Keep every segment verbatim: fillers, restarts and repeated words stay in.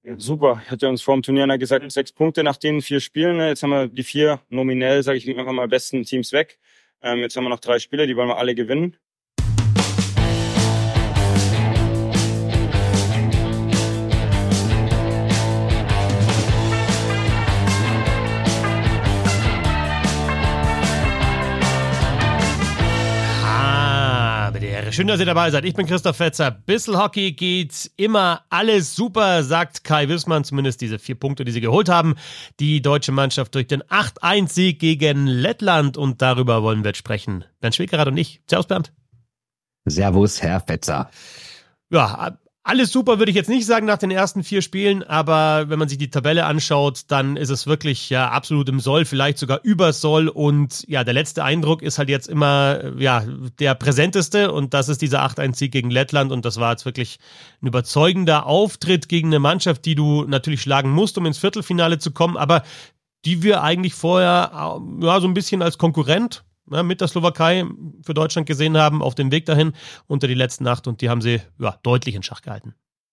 Super. Ich hatte uns vor dem Turnier gesagt, sechs Punkte nach den vier Spielen. Jetzt haben wir die vier nominell, sage ich einfach mal, besten Teams weg. Ähm, jetzt haben wir noch drei Spiele, die wollen wir alle gewinnen. Schön, dass ihr dabei seid. Ich bin Christoph Fetzer. Bissl Hockey geht immer alles super, sagt Kai Wissmann. Zumindest diese vier Punkte, die sie geholt haben. Die deutsche Mannschaft durch den acht eins Sieg gegen Lettland. Und darüber wollen wir jetzt sprechen. Bernd Schwickerath und ich. Servus, Bernd. Servus, Herr Fetzer. Ja, alles super würde ich jetzt nicht sagen nach den ersten vier Spielen, aber wenn man sich die Tabelle anschaut, dann ist es wirklich ja absolut im Soll, vielleicht sogar über Soll, und ja, der letzte Eindruck ist halt jetzt immer ja der präsenteste, und das ist dieser acht eins Sieg gegen Lettland, und das war jetzt wirklich ein überzeugender Auftritt gegen eine Mannschaft, die du natürlich schlagen musst, um ins Viertelfinale zu kommen, aber die wir eigentlich vorher ja so ein bisschen als Konkurrent Ja, mit der Slowakei für Deutschland gesehen haben, auf dem Weg dahin unter die letzten acht, und die haben sie ja deutlich in Schach gehalten.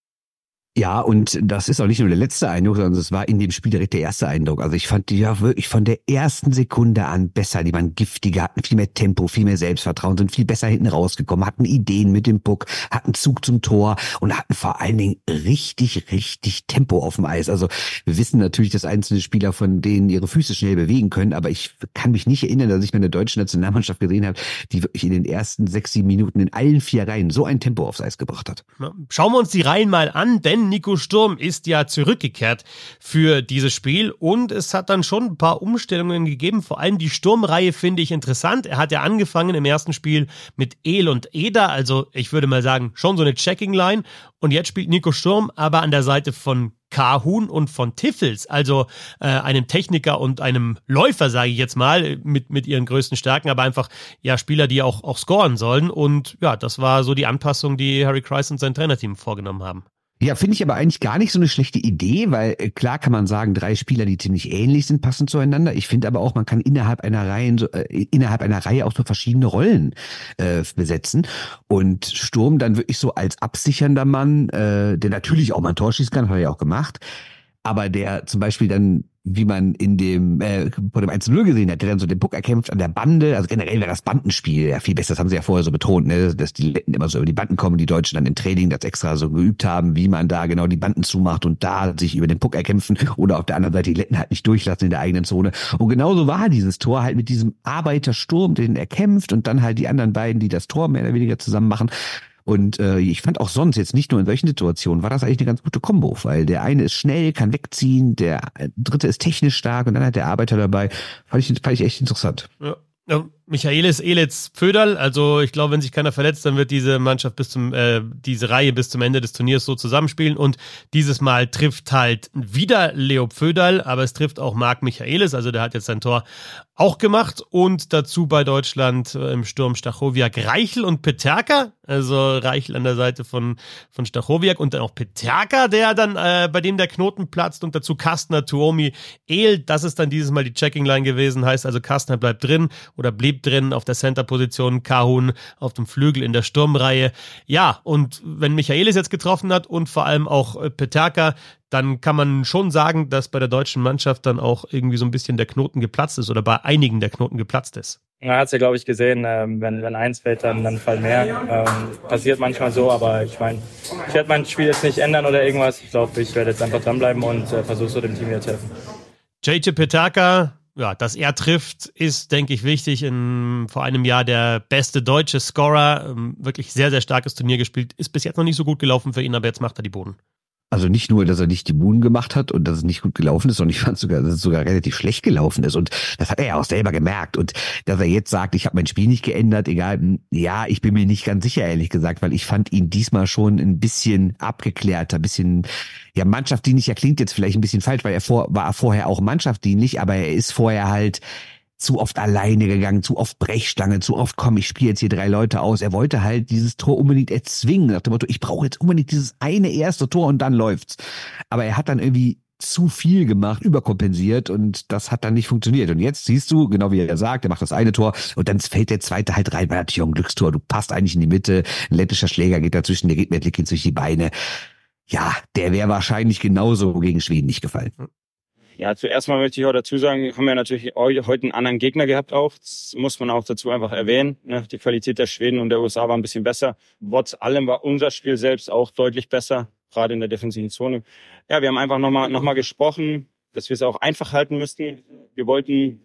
Ja, und das ist auch nicht nur der letzte Eindruck, sondern es war in dem Spiel direkt der erste Eindruck. Also ich fand die ja wirklich von der ersten Sekunde an besser. Die waren giftiger, hatten viel mehr Tempo, viel mehr Selbstvertrauen, sind viel besser hinten rausgekommen, hatten Ideen mit dem Puck, hatten Zug zum Tor und hatten vor allen Dingen richtig, richtig Tempo auf dem Eis. Also wir wissen natürlich, dass einzelne Spieler von denen ihre Füße schnell bewegen können, aber ich kann mich nicht erinnern, dass ich meine deutsche Nationalmannschaft gesehen habe, die wirklich in den ersten sechs, sieben Minuten in allen vier Reihen so ein Tempo aufs Eis gebracht hat. Schauen wir uns die Reihen mal an, denn Nico Sturm ist ja zurückgekehrt für dieses Spiel, und es hat dann schon ein paar Umstellungen gegeben. Vor allem die Sturmreihe finde ich interessant. Er hat ja angefangen im ersten Spiel mit El und Eder, also ich würde mal sagen, schon so eine Checking-Line, und jetzt spielt Nico Sturm aber an der Seite von Kahun und von Tiffels, also äh, einem Techniker und einem Läufer, sage ich jetzt mal, mit mit ihren größten Stärken, aber einfach ja Spieler, die auch auch scoren sollen, und ja, das war so die Anpassung, die Harry Kreis und sein Trainerteam vorgenommen haben. Ja, finde ich aber eigentlich gar nicht so eine schlechte Idee, weil äh, klar kann man sagen, drei Spieler, die ziemlich ähnlich sind, passen zueinander. Ich finde aber auch, man kann innerhalb einer Reihe, so, äh, innerhalb einer Reihe auch so verschiedene Rollen äh, besetzen, und Sturm dann wirklich so als absichernder Mann, äh, der natürlich auch mal ein Tor schießen kann, hat er ja auch gemacht, aber der zum Beispiel dann, wie man in dem äh, vor dem eins zu null gesehen hat, der dann so den Puck erkämpft an der Bande, also generell wäre das Bandenspiel ja viel besser, das haben sie ja vorher so betont, ne, dass die Letten immer so über die Banden kommen, die Deutschen dann im Training das extra so geübt haben, wie man da genau die Banden zumacht und da sich über den Puck erkämpfen, oder auf der anderen Seite die Letten halt nicht durchlassen in der eigenen Zone. Und genauso war dieses Tor halt mit diesem Arbeitersturm, den er kämpft, und dann halt die anderen beiden, die das Tor mehr oder weniger zusammen machen. Und äh, ich fand auch sonst, jetzt nicht nur in solchen Situationen, war das eigentlich eine ganz gute Kombo, weil der eine ist schnell, kann wegziehen, der dritte ist technisch stark, und dann hat der Arbeiter dabei. Fand ich, fand ich echt interessant. Ja. Ja, Michaelis Elitz Pföderl, also ich glaube, wenn sich keiner verletzt, dann wird diese Mannschaft bis zum, äh, diese Reihe bis zum Ende des Turniers so zusammenspielen, und dieses Mal trifft halt wieder Leo Pföderl, aber es trifft auch Marc Michaelis, also der hat jetzt sein Tor auch gemacht, und dazu bei Deutschland äh, im Sturm Stachowiak, Reichel und Peterka, also Reichel an der Seite von von Stachowiak und dann auch Peterka, der dann äh, bei dem der Knoten platzt, und dazu Kastner, Tuomi, El, das ist dann dieses Mal die Checking-Line gewesen, heißt also Kastner bleibt drin oder blieb drin auf der Center-Position, Kahun auf dem Flügel in der Sturmreihe. Ja, und wenn Michaelis jetzt getroffen hat und vor allem auch äh, Peterka, dann kann man schon sagen, dass bei der deutschen Mannschaft dann auch irgendwie so ein bisschen der Knoten geplatzt ist, oder bei einigen der Knoten geplatzt ist. Man hat es ja, glaube ich, gesehen, ähm, wenn, wenn eins fällt, dann, dann fallen mehr. Ähm, passiert manchmal so, aber ich meine, ich werde mein Spiel jetzt nicht ändern oder irgendwas. Ich glaube, ich werde jetzt einfach dranbleiben und äh, versuche so dem Team hier zu helfen. J J Peterka, ja, dass er trifft, ist, denke ich, wichtig. In vor einem Jahr der beste deutsche Scorer, ähm, wirklich sehr, sehr starkes Turnier gespielt. Ist bis jetzt noch nicht so gut gelaufen für ihn, aber jetzt macht er die Buden. Also nicht nur, dass er nicht die Buden gemacht hat und dass es nicht gut gelaufen ist, sondern ich fand sogar, dass es sogar relativ schlecht gelaufen ist. Und das hat er ja auch selber gemerkt. Und dass er jetzt sagt, ich habe mein Spiel nicht geändert, egal, ja, ich bin mir nicht ganz sicher, ehrlich gesagt, weil ich fand ihn diesmal schon ein bisschen abgeklärter, ein bisschen, ja, mannschaftsdienlicher klingt jetzt vielleicht ein bisschen falsch, weil er vor, war vorher auch mannschaftsdienlich, aber er ist vorher halt zu oft alleine gegangen, zu oft Brechstange, zu oft, komm, ich spiele jetzt hier drei Leute aus. Er wollte halt dieses Tor unbedingt erzwingen, nach dem Motto, ich brauche jetzt unbedingt dieses eine erste Tor und dann läuft's. Aber er hat dann irgendwie zu viel gemacht, überkompensiert, und das hat dann nicht funktioniert. Und jetzt siehst du, genau wie er sagt, er macht das eine Tor und dann fällt der zweite halt rein, weil natürlich auch ein Glückstor, du passt eigentlich in die Mitte, ein lettischer Schläger geht dazwischen, der geht mit Lickins durch die Beine. ja, der wäre wahrscheinlich genauso gegen Schweden nicht gefallen. Ja, zuerst mal möchte ich auch dazu sagen, haben wir natürlich heute einen anderen Gegner gehabt auch. Das muss man auch dazu einfach erwähnen. Die Qualität der Schweden und der U S A war ein bisschen besser. Trotz allem war unser Spiel selbst auch deutlich besser, gerade in der defensiven Zone. Ja, wir haben einfach nochmal noch mal gesprochen, dass wir es auch einfach halten müssten. Wir wollten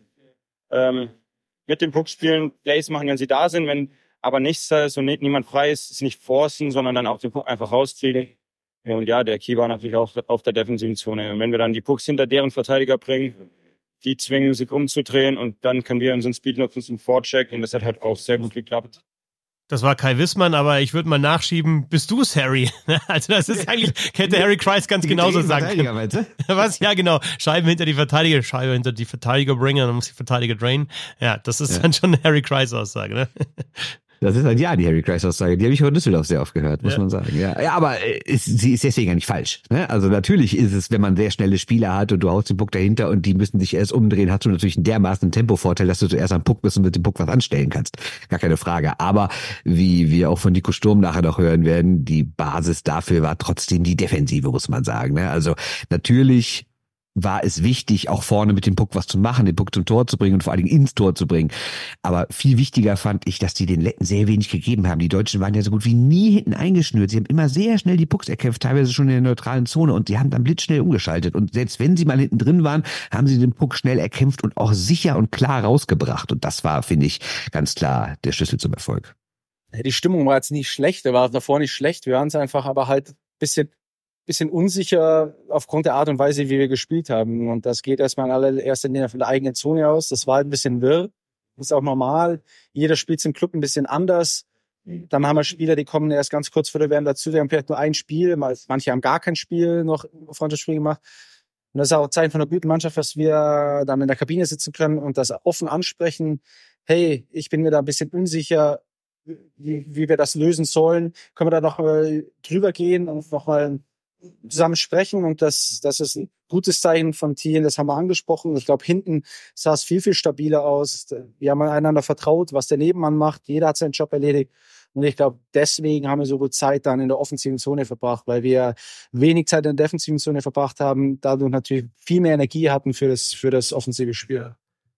ähm, mit dem Puck spielen, Plays machen, wenn sie da sind. Wenn aber nichts da ist und nicht, niemand frei ist, ist nicht forcen, sondern dann auch den Puck einfach rauskriegen. Und ja, der Key war natürlich auch auf der defensiven Zone. Und wenn wir dann die Pucks hinter deren Verteidiger bringen, die zwingen sich umzudrehen und dann können wir unseren Speed nutzen zum Vorcheck und das hat halt auch sehr gut geklappt. Das war Kai Wissmann, aber ich würde mal nachschieben, bist du es, Harry? Also das ist eigentlich, hätte Harry Kreis ganz genauso sagen können. Was? Ja, genau. Scheiben hinter die Verteidiger, Scheibe hinter die Verteidiger bringen, dann muss die Verteidiger drainen. Ja, das ist ja dann schon eine Harry Kreis-Aussage, ne? Das ist halt ja die Harry Kreis-Aussage. Die habe ich auch in Düsseldorf sehr oft gehört, muss ja. man sagen. Ja, ja aber es, sie ist deswegen ja nicht falsch. Ne? Also natürlich ist es, wenn man sehr schnelle Spieler hat und du haust den Puck dahinter und die müssen sich erst umdrehen, hast du natürlich einen dermaßen Tempovorteil, dass du zuerst am Puck bist und mit dem Puck was anstellen kannst. Gar keine Frage. Aber wie wir auch von Nico Sturm nachher noch hören werden, die Basis dafür war trotzdem die Defensive, muss man sagen. Ne? Also natürlich war es wichtig, auch vorne mit dem Puck was zu machen, den Puck zum Tor zu bringen und vor allen Dingen ins Tor zu bringen. Aber viel wichtiger fand ich, dass die den Letten sehr wenig gegeben haben. Die Deutschen waren ja so gut wie nie hinten eingeschnürt. Sie haben immer sehr schnell die Pucks erkämpft, teilweise schon in der neutralen Zone und die haben dann blitzschnell umgeschaltet. Und selbst wenn sie mal hinten drin waren, haben sie den Puck schnell erkämpft und auch sicher und klar rausgebracht. Und das war, finde ich, ganz klar der Schlüssel zum Erfolg. Die Stimmung war jetzt nicht schlecht, der war davor nicht schlecht. Wir waren es einfach aber halt ein bisschen bisschen unsicher aufgrund der Art und Weise, wie wir gespielt haben. Und das geht erstmal in allererster Linie von der eigenen Zone aus. Das war halt ein bisschen wirr. Das ist auch normal. Jeder spielt im Club ein bisschen anders. Dann haben wir Spieler, die kommen erst ganz kurz vor der W M dazu. Wir haben vielleicht nur ein Spiel. Manche haben gar kein Spiel noch Freundschaftsspiel gemacht. Und das ist auch Zeichen von einer guten Mannschaft, dass wir dann in der Kabine sitzen können und das offen ansprechen. Hey, ich bin mir da ein bisschen unsicher, wie, wie wir das lösen sollen. Können wir da noch mal drüber gehen und noch mal zusammen sprechen, und das, das ist ein gutes Zeichen vom Team, das haben wir angesprochen. Ich glaube, hinten sah es viel, viel stabiler aus. Wir haben einander vertraut, was der Nebenmann macht. Jeder hat seinen Job erledigt. Und ich glaube, deswegen haben wir so gut Zeit dann in der offensiven Zone verbracht, weil wir wenig Zeit in der defensiven Zone verbracht haben, dadurch natürlich viel mehr Energie hatten für das, für das offensive Spiel.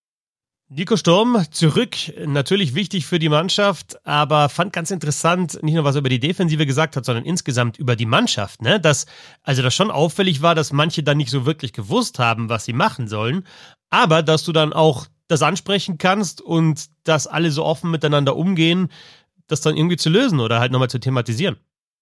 Nico Sturm zurück, natürlich wichtig für die Mannschaft, aber fand ganz interessant, nicht nur was er über die Defensive gesagt hat, sondern insgesamt über die Mannschaft, ne? Dass, also das schon auffällig war, dass manche dann nicht so wirklich gewusst haben, was sie machen sollen, aber dass du dann auch das ansprechen kannst und dass alle so offen miteinander umgehen, das dann irgendwie zu lösen oder halt nochmal zu thematisieren.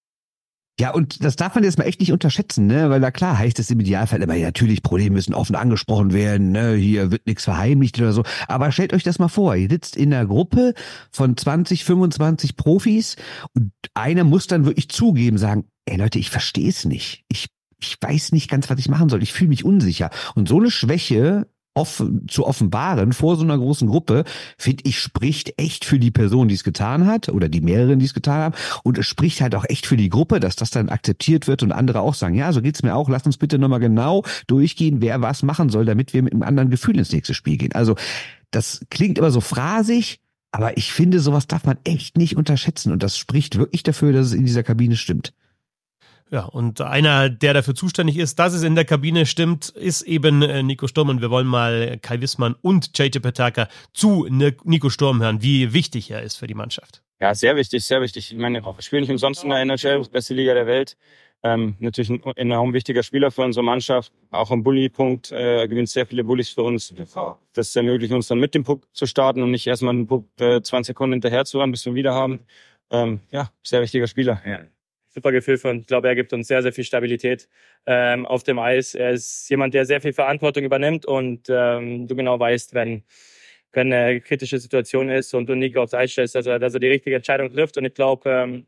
Ja, und das darf man jetzt mal echt nicht unterschätzen, ne? Weil da klar heißt es im Idealfall immer, ja, natürlich, Probleme müssen offen angesprochen werden, ne? Hier wird nichts verheimlicht oder so. Aber stellt euch das mal vor, ihr sitzt in einer Gruppe von zwanzig, fünfundzwanzig Profis und einer muss dann wirklich zugeben, sagen, ey Leute, ich verstehe es nicht. Ich, ich weiß nicht ganz, was ich machen soll. Ich fühle mich unsicher. Und so eine Schwäche offen, zu offenbaren vor so einer großen Gruppe, finde ich, spricht echt für die Person, die es getan hat oder die mehreren, die es getan haben, und es spricht halt auch echt für die Gruppe, dass das dann akzeptiert wird und andere auch sagen, ja, so geht's mir auch, lass uns bitte nochmal genau durchgehen, wer was machen soll, damit wir mit einem anderen Gefühl ins nächste Spiel gehen. Also das klingt immer so phrasig, aber ich finde, sowas darf man echt nicht unterschätzen und das spricht wirklich dafür, dass es in dieser Kabine stimmt. Ja, und einer, der dafür zuständig ist, dass es in der Kabine stimmt, ist eben Nico Sturm. Und wir wollen mal Kai Wissmann und J J Peterka zu Nico Sturm hören, wie wichtig er ist für die Mannschaft. Ja, sehr wichtig, sehr wichtig. Ich meine, wir spielen nicht umsonst in der N H L, beste Liga der Welt. Ähm, natürlich ein enorm wichtiger Spieler für unsere Mannschaft. Auch am Bully-Punkt äh, gewinnt sehr viele Bullies für uns. Das ermöglicht uns dann mit dem Puck zu starten und nicht erstmal den Puck äh, zwanzig Sekunden hinterher zu haben, bis wir ihn wieder haben. Ähm, ja, sehr wichtiger Spieler. Ja. Super Gefühl für uns. Ich glaube, er gibt uns sehr, sehr viel Stabilität ähm, auf dem Eis. Er ist jemand, der sehr viel Verantwortung übernimmt und ähm, du genau weißt, wenn, wenn eine kritische Situation ist und du Nico aufs Eis stellst, dass er, dass er die richtige Entscheidung trifft. Und ich glaube, ähm,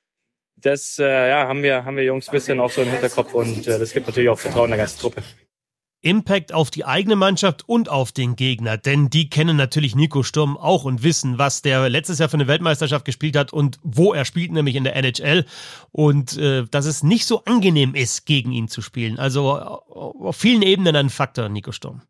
das äh, ja, haben wir haben wir Jungs ein bisschen auch so im Hinterkopf und äh, das gibt natürlich auch Vertrauen der ganzen Truppe. Impact auf die eigene Mannschaft und auf den Gegner, denn die kennen natürlich Nico Sturm auch und wissen, was der letztes Jahr für eine Weltmeisterschaft gespielt hat und wo er spielt, nämlich in der N H L, und äh, dass es nicht so angenehm ist, gegen ihn zu spielen. Also auf vielen Ebenen ein Faktor, Nico Sturm.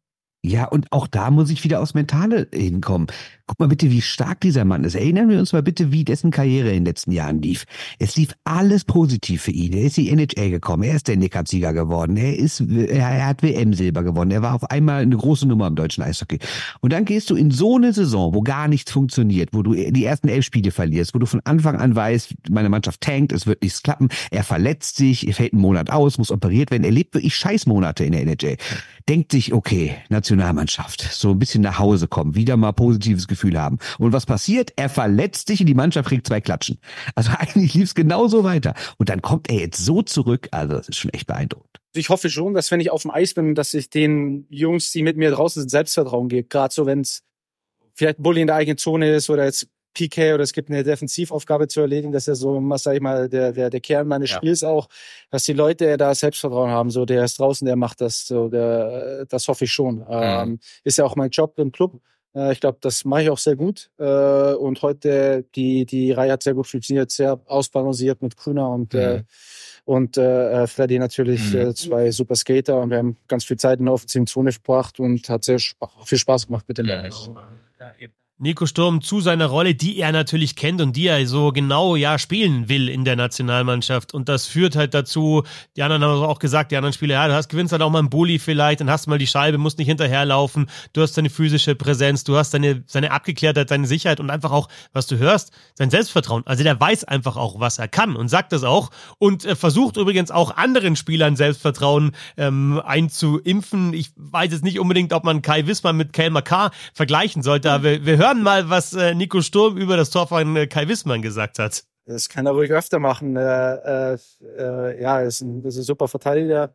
Ja, und auch da muss ich wieder aufs Mentale hinkommen. Guck mal bitte, wie stark dieser Mann ist. Erinnern wir uns mal bitte, wie dessen Karriere in den letzten Jahren lief. Es lief alles positiv für ihn. Er ist in die N H L gekommen, er ist der Cup-Sieger geworden, er ist, er hat W M-Silber gewonnen, er war auf einmal eine große Nummer im deutschen Eishockey. Und dann gehst du in so eine Saison, wo gar nichts funktioniert, wo du die ersten elf Spiele verlierst, wo du von Anfang an weißt, meine Mannschaft tankt, es wird nichts klappen, er verletzt sich, er fällt einen Monat aus, muss operiert werden, er lebt wirklich Scheißmonate in der N H L. Denkt sich, okay, Nationalmannschaft, so ein bisschen nach Hause kommen, wieder mal positives Gefühl haben. Und was passiert? Er verletzt sich und die Mannschaft kriegt zwei Klatschen. Also eigentlich lief es genauso weiter. Und dann kommt er jetzt so zurück, also das ist schon echt beeindruckend. Ich hoffe schon, dass wenn ich auf dem Eis bin, dass ich den Jungs, die mit mir draußen sind, Selbstvertrauen gebe. Gerade so, wenn es vielleicht ein Bulli in der eigenen Zone ist oder jetzt P K oder es gibt eine Defensivaufgabe zu erledigen, das ist ja so, was sag ich mal, der, der, der Kern meines ja. Spiels auch, dass die Leute da Selbstvertrauen haben, so, der ist draußen, der macht das, so, der, das hoffe ich schon. Mhm. Ähm, ist ja auch mein Job im Club. Äh, ich glaube, das mache ich auch sehr gut. Äh, und heute, die, die Reihe hat sehr gut funktioniert, sehr ausbalanciert mit Kuna und, mhm. äh, und äh, Freddy natürlich, mhm. äh, zwei super Skater, und wir haben ganz viel Zeit in der offensiven Zone verbracht und hat sehr sp- viel Spaß gemacht mit den Leuten. Ja, eben. Nico Sturm zu seiner Rolle, die er natürlich kennt und die er so genau ja spielen will in der Nationalmannschaft. Und das führt halt dazu, die anderen haben auch gesagt, die anderen Spieler, ja, du hast, gewinnst halt auch mal einen Bulli vielleicht, dann hast du mal die Scheibe, musst nicht hinterherlaufen, du hast deine physische Präsenz, du hast deine, seine Abgeklärtheit, deine Sicherheit und einfach auch, was du hörst, sein Selbstvertrauen. Also der weiß einfach auch, was er kann und sagt das auch und äh, versucht übrigens auch anderen Spielern Selbstvertrauen ähm, einzuimpfen. Ich weiß jetzt nicht unbedingt, ob man Kai Wissmann mit Cale Makar vergleichen sollte, aber wir, wir hören Hören mal, was äh, Nico Sturm über das Tor von äh, Kai Wissmann gesagt hat. Das kann er ruhig öfter machen. Äh, äh, äh, ja, er ist ein, ist ein super Verteidiger.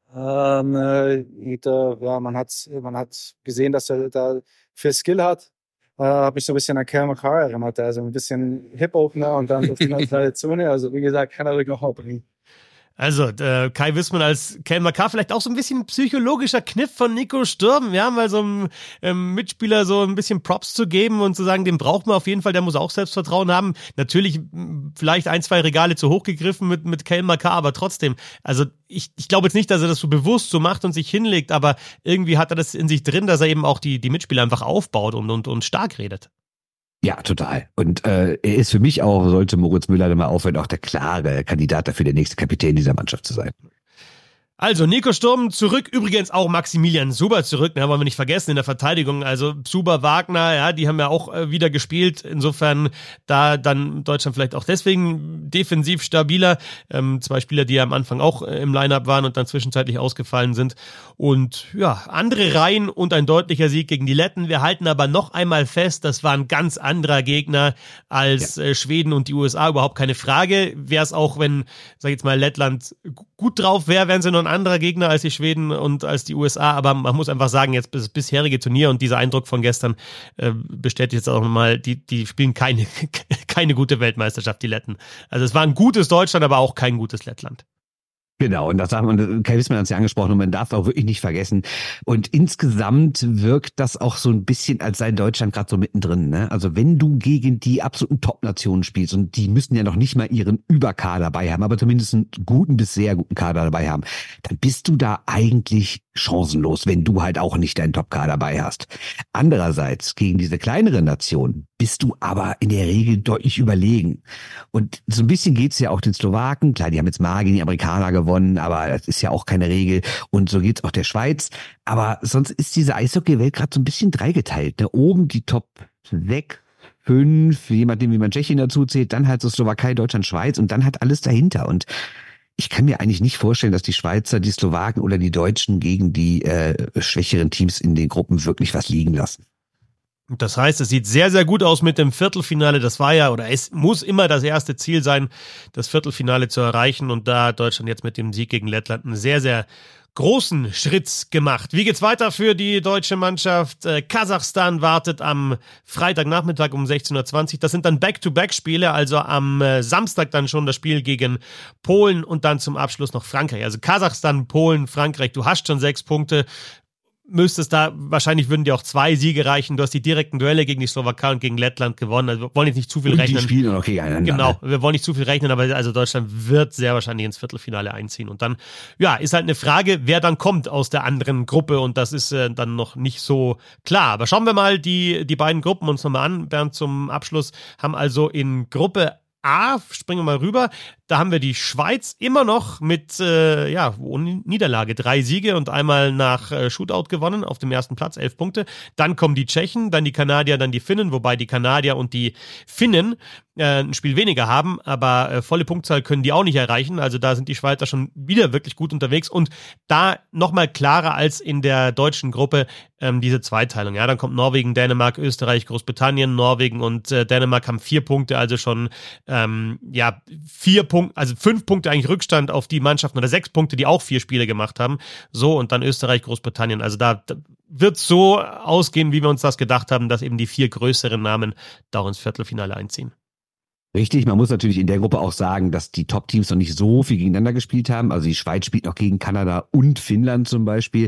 Ähm, äh, und, äh, ja, man hat, man hat gesehen, dass er da viel Skill hat. Äh, habe mich so ein bisschen an Cale Makar erinnert. Also ein bisschen Hip-Opener und dann so eine Zone. Also wie gesagt, kann er ruhig noch bringen. Also, äh, Kai Wissmann als Cale Makar, vielleicht auch so ein bisschen psychologischer Kniff von Nico Sturm, ja, mal so einem ähm, Mitspieler so ein bisschen Props zu geben und zu sagen, den braucht man auf jeden Fall, der muss auch Selbstvertrauen haben. Natürlich m, vielleicht ein, zwei Regale zu hoch gegriffen mit, mit Cale Makar, aber trotzdem, also ich, ich glaube jetzt nicht, dass er das so bewusst so macht und sich hinlegt, aber irgendwie hat er das in sich drin, dass er eben auch die, die Mitspieler einfach aufbaut und, und, und stark redet. Ja, total. Und äh, er ist für mich auch, sollte Moritz Müller dann mal aufhören, auch der klare Kandidat dafür, der nächste Kapitän dieser Mannschaft zu sein. Also, Nico Sturm zurück, übrigens auch Maximilian Zuber zurück, ne, wollen wir nicht vergessen in der Verteidigung. Also Zuber, Wagner, ja, die haben ja auch äh, wieder gespielt. Insofern da dann Deutschland vielleicht auch deswegen defensiv stabiler. Ähm, zwei Spieler, die ja am Anfang auch äh, im Line-Up waren und dann zwischenzeitlich ausgefallen sind. Und ja, andere Reihen und ein deutlicher Sieg gegen die Letten. Wir halten aber noch einmal fest, das war ein ganz anderer Gegner als ja. äh, Schweden und die U S A, überhaupt keine Frage. Wäre es auch, wenn, sag ich jetzt mal, Lettland gut drauf wäre, wären sie noch ein anderer Gegner als die Schweden und als die U S A, aber man muss einfach sagen, jetzt das bisherige Turnier und dieser Eindruck von gestern äh, bestätigt jetzt auch nochmal, die, die spielen keine, keine gute Weltmeisterschaft, die Letten. Also es war ein gutes Deutschland, aber auch kein gutes Lettland. Genau, und das sagt man, Kai Wissmann hat es ja angesprochen und man darf auch wirklich nicht vergessen. Und insgesamt wirkt das auch so ein bisschen, als sei Deutschland gerade so mittendrin. Ne? Also wenn du gegen die absoluten Top-Nationen spielst, und die müssen ja noch nicht mal ihren Überkader dabei haben, aber zumindest einen guten bis sehr guten Kader dabei haben, dann bist du da eigentlich chancenlos, wenn du halt auch nicht deinen Top-Kader dabei hast. Andererseits, gegen diese kleineren Nationen bist du aber in der Regel deutlich überlegen. Und so ein bisschen geht's ja auch den Slowaken. Klar, die haben jetzt mal gegen die Amerikaner gewonnen, aber das ist ja auch keine Regel. Und so geht's auch der Schweiz. Aber sonst ist diese Eishockey-Welt gerade so ein bisschen dreigeteilt. Ne? Oben die Top sechs, fünf, je nachdem, wie man Tschechien dazu zählt, dann halt so Slowakei, Deutschland, Schweiz und dann halt alles dahinter. Und ich kann mir eigentlich nicht vorstellen, dass die Schweizer, die Slowaken oder die Deutschen gegen die äh, schwächeren Teams in den Gruppen wirklich was liegen lassen. Das heißt, es sieht sehr, sehr gut aus mit dem Viertelfinale. Das war ja, oder es muss immer das erste Ziel sein, das Viertelfinale zu erreichen. Und da hat Deutschland jetzt mit dem Sieg gegen Lettland einen sehr, sehr großen Schritt gemacht. Wie geht's weiter für die deutsche Mannschaft? Äh, Kasachstan wartet am Freitagnachmittag um sechzehn Uhr zwanzig. Das sind dann Back-to-Back-Spiele, also am äh, Samstag dann schon das Spiel gegen Polen und dann zum Abschluss noch Frankreich. Also Kasachstan, Polen, Frankreich. Du hast schon sechs Punkte. müsstest da, wahrscheinlich würden dir auch zwei Siege reichen. Du hast die direkten Duelle gegen die Slowakei und gegen Lettland gewonnen. Also wir wollen jetzt nicht zu viel und rechnen. Die spielen auch gegeneinander. Genau, wir wollen nicht zu viel rechnen, aber also Deutschland wird sehr wahrscheinlich ins Viertelfinale einziehen. Und dann, ja, ist halt eine Frage, wer dann kommt aus der anderen Gruppe. Und das ist äh, dann noch nicht so klar. Aber schauen wir mal die, die beiden Gruppen uns nochmal an. Bernd, zum Abschluss haben also in Gruppe A, springen wir mal rüber, da haben wir die Schweiz immer noch mit, äh, ja, ohne Niederlage, drei Siege und einmal nach äh, Shootout gewonnen, auf dem ersten Platz, elf Punkte. Dann kommen die Tschechen, dann die Kanadier, dann die Finnen, wobei die Kanadier und die Finnen äh, ein Spiel weniger haben, aber äh, volle Punktzahl können die auch nicht erreichen, also da sind die Schweizer schon wieder wirklich gut unterwegs und da nochmal klarer als in der deutschen Gruppe ähm, diese Zweiteilung. Ja, dann kommt Norwegen, Dänemark, Österreich, Großbritannien, Norwegen und äh, Dänemark haben vier Punkte, also schon ähm, ja, vier Punkte, also fünf Punkte eigentlich Rückstand auf die Mannschaften oder sechs Punkte, die auch vier Spiele gemacht haben. So, und dann Österreich, Großbritannien. Also da, da wird es so ausgehen, wie wir uns das gedacht haben, dass eben die vier größeren Namen da auch ins Viertelfinale einziehen. Richtig, man muss natürlich in der Gruppe auch sagen, dass die Top-Teams noch nicht so viel gegeneinander gespielt haben. Also die Schweiz spielt noch gegen Kanada und Finnland zum Beispiel.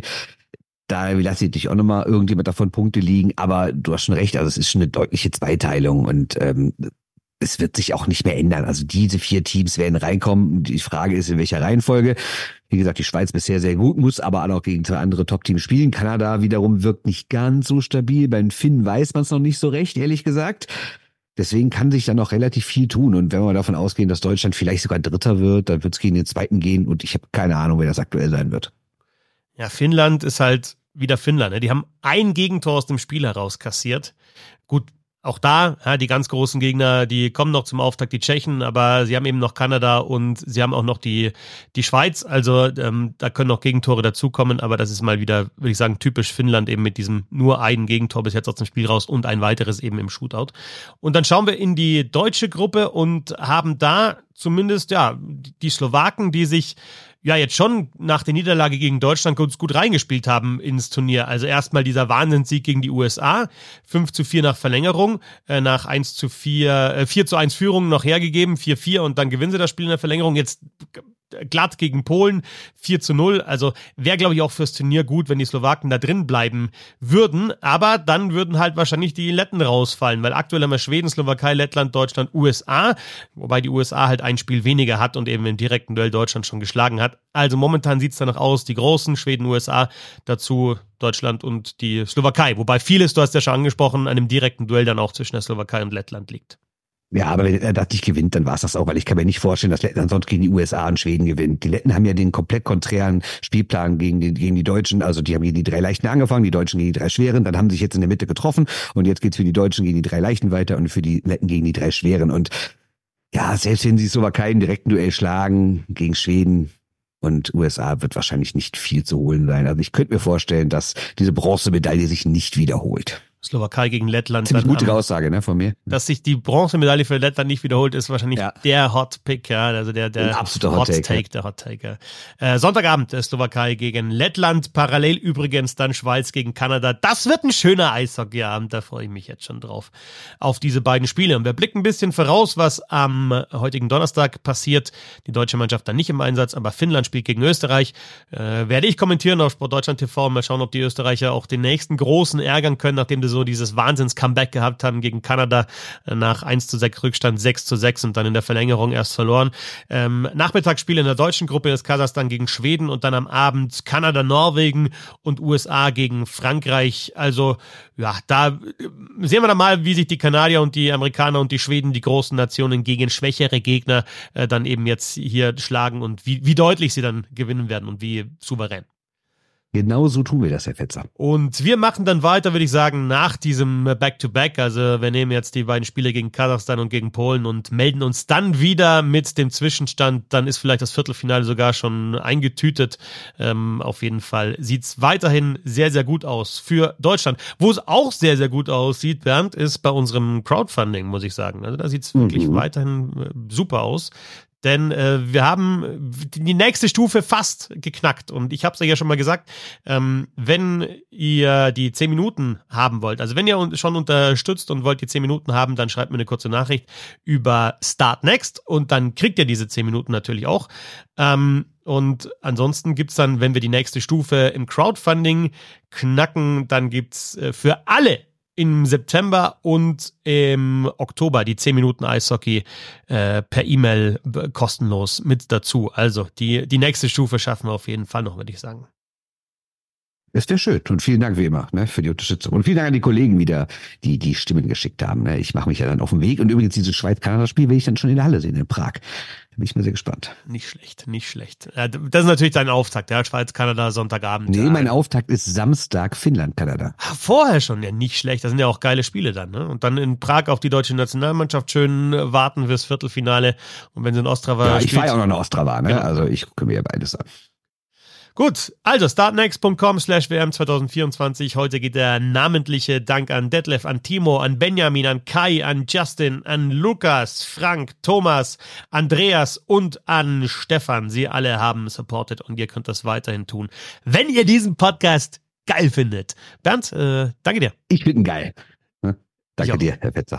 Da lasse ich dich auch nochmal irgendjemand davon Punkte liegen. Aber du hast schon recht, also es ist schon eine deutliche Zweiteilung und ähm, es wird sich auch nicht mehr ändern. Also diese vier Teams werden reinkommen. Die Frage ist, in welcher Reihenfolge. Wie gesagt, die Schweiz bisher sehr gut, muss aber auch gegen zwei andere Top-Teams spielen. Kanada wiederum wirkt nicht ganz so stabil. Bei den Finnen weiß man es noch nicht so recht, ehrlich gesagt. Deswegen kann sich da noch relativ viel tun. Und wenn wir davon ausgehen, dass Deutschland vielleicht sogar Dritter wird, dann wird es gegen den Zweiten gehen. Und ich habe keine Ahnung, wer das aktuell sein wird. Ja, Finnland ist halt wieder Finnland. Ne? Die haben ein Gegentor aus dem Spiel heraus kassiert. Gut, auch da, ja, die ganz großen Gegner, die kommen noch zum Auftakt, die Tschechen, aber sie haben eben noch Kanada und sie haben auch noch die, die Schweiz. Also ähm, da können noch Gegentore dazukommen, aber das ist mal wieder, würde ich sagen, typisch Finnland eben mit diesem nur ein Gegentor bis jetzt aus dem Spiel raus und ein weiteres eben im Shootout. Und dann schauen wir in die deutsche Gruppe und haben da zumindest, ja, die Slowaken, die sich ja jetzt schon nach der Niederlage gegen Deutschland gut, gut reingespielt haben ins Turnier. Also erstmal dieser Wahnsinnssieg gegen die U S A, fünf zu vier nach Verlängerung, äh, nach eins zu vier, äh, vier zu eins Führung noch hergegeben, vier vier und dann gewinnen sie das Spiel in der Verlängerung. Jetzt glatt gegen Polen, vier zu null. Also wäre, glaube ich, auch fürs Turnier gut, wenn die Slowaken da drin bleiben würden. Aber dann würden halt wahrscheinlich die Letten rausfallen, weil aktuell haben wir Schweden, Slowakei, Lettland, Deutschland, U S A. Wobei die U S A halt ein Spiel weniger hat und eben im direkten Duell Deutschland schon geschlagen hat. Also momentan sieht es danach aus, die Großen, Schweden, U S A, dazu Deutschland und die Slowakei. Wobei vieles, du hast ja schon angesprochen, an einem direkten Duell dann auch zwischen der Slowakei und Lettland liegt. Ja, aber wenn er das nicht gewinnt, dann war es das auch, weil ich kann mir nicht vorstellen, dass Lettland sonst gegen die U S A und Schweden gewinnt. Die Letten haben ja den komplett konträren Spielplan gegen die, gegen die Deutschen. Also die haben gegen die drei Leichten angefangen, die Deutschen gegen die drei Schweren. Dann haben sie sich jetzt in der Mitte getroffen und jetzt geht's für die Deutschen gegen die drei Leichten weiter und für die Letten gegen die drei Schweren. Und ja, selbst wenn sie Slowakei im direkten Duell schlagen gegen Schweden und U S A, wird wahrscheinlich nicht viel zu holen sein. Also ich könnte mir vorstellen, dass diese Bronzemedaille sich nicht wiederholt. Slowakei gegen Lettland. Ziemlich gute am, Aussage, ne, von mir. Dass sich die Bronzemedaille für Lettland nicht wiederholt, ist wahrscheinlich ja. der Hot Pick, ja, also der, der Ein absoluter Hot, Hot Take, Take, der Hot Take. Äh, Sonntagabend der Slowakei gegen Lettland, parallel übrigens dann Schweiz gegen Kanada. Das wird ein schöner Eishockeyabend, da freue ich mich jetzt schon drauf, auf diese beiden Spiele. Und wir blicken ein bisschen voraus, was am heutigen Donnerstag passiert. Die deutsche Mannschaft dann nicht im Einsatz, aber Finnland spielt gegen Österreich. Äh, werde ich kommentieren auf Sport Deutschland T V. Mal schauen, ob die Österreicher auch den nächsten Großen ärgern können, nachdem sie so dieses Wahnsinns-Comeback gehabt haben gegen Kanada nach eins zu sechs Rückstand, sechs zu sechs und dann in der Verlängerung erst verloren. Ähm, Nachmittagsspiel in der deutschen Gruppe ist Kasachstan gegen Schweden und dann am Abend Kanada, Norwegen und U S A gegen Frankreich. Also ja, da sehen wir dann mal, wie sich die Kanadier und die Amerikaner und die Schweden, die großen Nationen, gegen schwächere Gegner äh, dann eben jetzt hier schlagen und wie, wie deutlich sie dann gewinnen werden und wie souverän. Genau so tun wir das, Herr Fetzer. Und wir machen dann weiter, würde ich sagen, nach diesem Back-to-Back. Also wir nehmen jetzt die beiden Spiele gegen Kasachstan und gegen Polen und melden uns dann wieder mit dem Zwischenstand. Dann ist vielleicht das Viertelfinale sogar schon eingetütet. Ähm, auf jeden Fall sieht es weiterhin sehr, sehr gut aus für Deutschland. Wo es auch sehr, sehr gut aussieht, Bernd, ist bei unserem Crowdfunding, muss ich sagen. Also da sieht es wirklich mhm. weiterhin super aus. denn äh, wir haben die nächste Stufe fast geknackt und ich habe es ja schon mal gesagt, ähm, wenn ihr die zehn Minuten haben wollt, also wenn ihr schon unterstützt und wollt die zehn Minuten haben, dann schreibt mir eine kurze Nachricht über Start Next und dann kriegt ihr diese zehn Minuten natürlich auch. Ähm, und ansonsten gibt's dann, wenn wir die nächste Stufe im Crowdfunding knacken, dann gibt's äh, für alle im September und im Oktober die zehn Minuten Eishockey äh, per E-Mail b- kostenlos mit dazu. Also die, die nächste Stufe schaffen wir auf jeden Fall noch, würde ich sagen. Das wäre schön. Und vielen Dank wie immer, ne, für die Unterstützung. Und vielen Dank an die Kollegen wieder, die die Stimmen geschickt haben. Ne. Ich mache mich ja dann auf den Weg. Und übrigens dieses Schweiz-Kanada-Spiel will ich dann schon in der Halle sehen, in Prag. Da bin ich mal sehr gespannt. Nicht schlecht, nicht schlecht. Das ist natürlich dein Auftakt, ja, Schweiz-Kanada, Sonntagabend. Nee, mein Auftakt ist Samstag, Finnland-Kanada. Ah, vorher schon, ja, nicht schlecht. Das sind ja auch geile Spiele dann, ne? Und dann in Prag auf die deutsche Nationalmannschaft schön warten fürs Viertelfinale. Und wenn sie in Ostrava Ja, ich spielt, fahre ja auch noch nach Ostrava, ne? Genau. Also ich gucke mir ja beides an. Gut, also startnext.com slash WM zwanzig vierundzwanzig. Heute geht der namentliche Dank an Detlef, an Timo, an Benjamin, an Kai, an Justin, an Lukas, Frank, Thomas, Andreas und an Stefan. Sie alle haben supported und ihr könnt das weiterhin tun, wenn ihr diesen Podcast geil findet. Bernd, äh, danke dir. Ich bin geil. Ne? Danke Ja. dir, Herr Fetzer.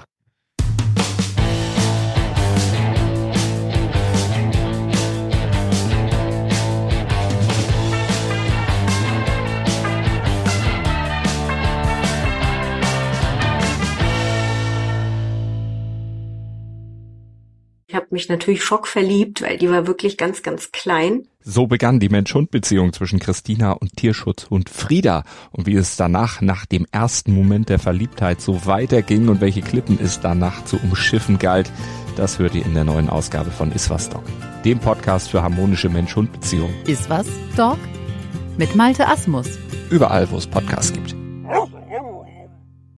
Ich habe mich natürlich schockverliebt, weil die war wirklich ganz, ganz klein. So begann die Mensch-Hund-Beziehung zwischen Christina und Tierschutzhund Frieda. Und wie es danach, nach dem ersten Moment der Verliebtheit, so weiterging und welche Klippen es danach zu umschiffen galt, das hört ihr in der neuen Ausgabe von Iswas Dog, dem Podcast für harmonische Mensch-Hund-Beziehungen. Iswas Dog? Mit Malte Asmus. Überall, wo es Podcasts gibt.